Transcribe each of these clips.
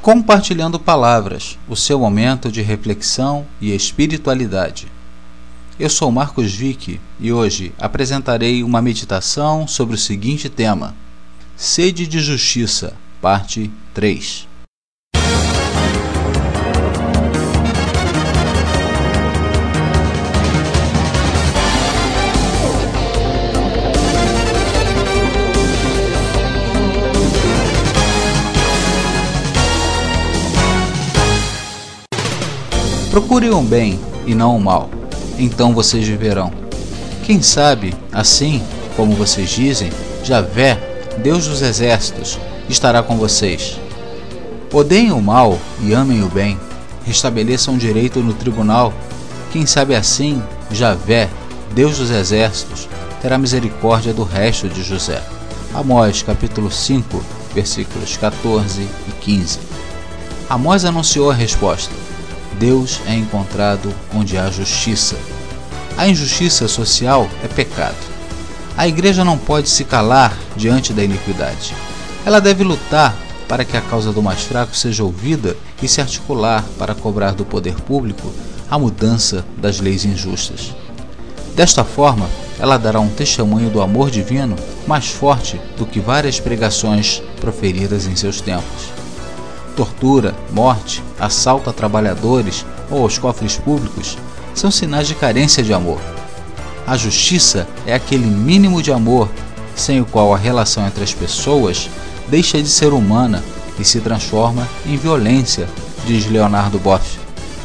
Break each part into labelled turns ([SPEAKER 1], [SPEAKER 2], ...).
[SPEAKER 1] Compartilhando Palavras, o seu momento de reflexão e espiritualidade. Eu sou Marcos Vick e hoje apresentarei uma meditação sobre o seguinte tema: Sede de Justiça, parte 3. Procurem o bem e não o mal, então vocês viverão. Quem sabe, assim como vocês dizem, Javé, Deus dos exércitos, estará com vocês. Odeiem o mal e amem o bem, restabeleçam o direito no tribunal. Quem sabe assim, Javé, Deus dos exércitos, terá misericórdia do resto de José. Amós capítulo 5, versículos 14 e 15. Amós anunciou a resposta: Deus é encontrado onde há justiça. A injustiça social é pecado. A igreja não pode se calar diante da iniquidade. Ela deve lutar para que a causa do mais fraco seja ouvida e se articular para cobrar do poder público a mudança das leis injustas. Desta forma, ela dará um testemunho do amor divino mais forte do que várias pregações proferidas em seus tempos. Tortura, morte, assalto a trabalhadores ou aos cofres públicos são sinais de carência de amor. A justiça é aquele mínimo de amor sem o qual a relação entre as pessoas deixa de ser humana e se transforma em violência, diz Leonardo Boff.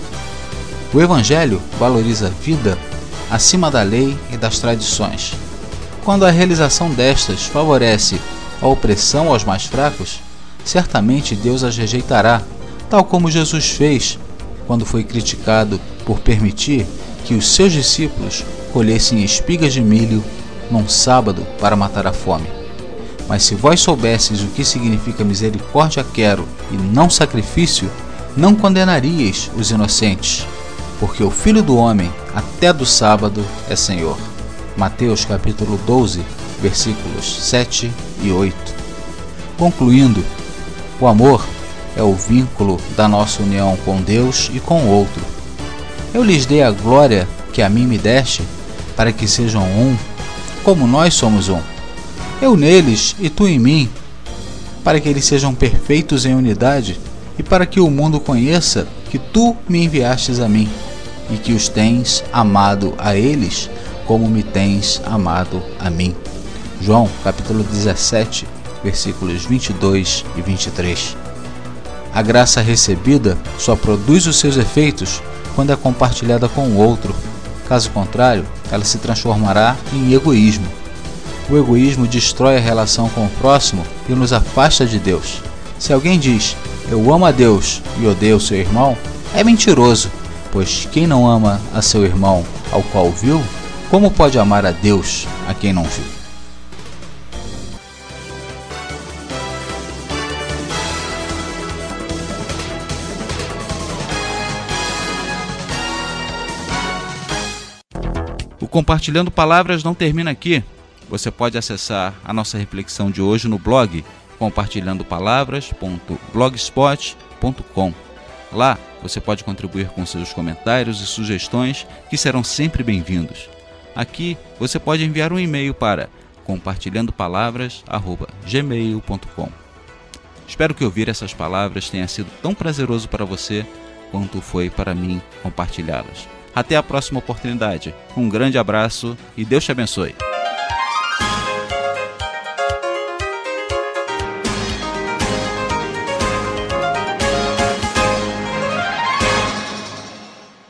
[SPEAKER 1] O Evangelho valoriza a vida acima da lei e das tradições. Quando a realização destas favorece a opressão aos mais fracos, certamente Deus as rejeitará, tal como Jesus fez quando foi criticado por permitir que os seus discípulos colhessem espigas de milho num sábado para matar a fome. Mas se vós soubesseis o que significa misericórdia quero e não sacrifício, não condenaríeis os inocentes, porque o Filho do Homem até do sábado é Senhor. Mateus capítulo 12, versículos 7 e 8. Concluindo, o amor é o vínculo da nossa união com Deus e com o outro. Eu lhes dei a glória que a mim me deste, para que sejam um, como nós somos um. Eu neles e tu em mim, para que eles sejam perfeitos em unidade, e para que o mundo conheça que tu me enviastes a mim, e que os tens amado a eles, como me tens amado a mim. João capítulo 17, versículos 22 e 23. A graça recebida só produz os seus efeitos quando é compartilhada com o outro. Caso contrário, ela se transformará em egoísmo. O egoísmo destrói a relação com o próximo e nos afasta de Deus. Se alguém diz, eu amo a Deus e odeio o seu irmão, é mentiroso, pois quem não ama a seu irmão ao qual viu, como pode amar a Deus a quem não viu? O Compartilhando Palavras não termina aqui. Você pode acessar a nossa reflexão de hoje no blog compartilhandopalavras.blogspot.com. Lá você pode contribuir com seus comentários e sugestões que serão sempre bem-vindos. Aqui você pode enviar um e-mail para compartilhandopalavras@gmail.com. Espero que ouvir essas palavras tenha sido tão prazeroso para você quanto foi para mim compartilhá-las. Até a próxima oportunidade. Um grande abraço e Deus te abençoe.